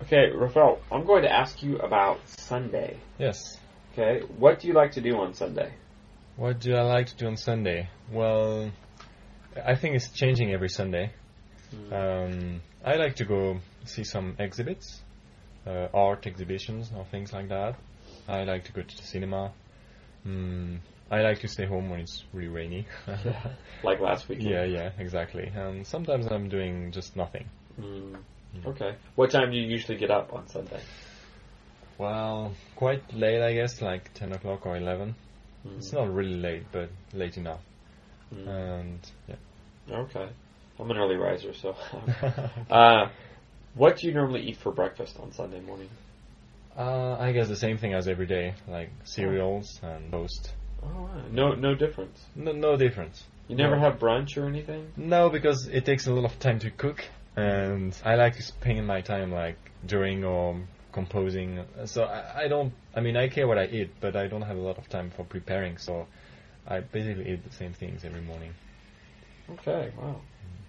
Okay, Rafael, I'm going to ask you about Sunday. Yes. Okay, what do you like to do on Sunday? What do I like to do on Sunday? Well, I think it's changing every Sunday. I like to go see some exhibits, art exhibitions or things like that. I like to go to the cinema. I like to stay home when it's really rainy. Yeah, like last weekend. Yeah, exactly. And sometimes I'm doing just nothing. Okay. What time do you usually get up on Sunday? Well, quite late, I guess, like 10 o'clock or 11. It's not really late, but late enough. And, yeah. Okay. I'm an early riser, so... what do you normally eat for breakfast on Sunday morning? I guess the same thing as every day, like cereals and toast. Oh, right. No difference? No difference. You never have brunch or anything? No, because it takes a lot of time to cook, and I like to spend my time, like, during or composing. So I care what I eat, but I don't have a lot of time for preparing, so I basically eat the same things every morning. Okay, wow.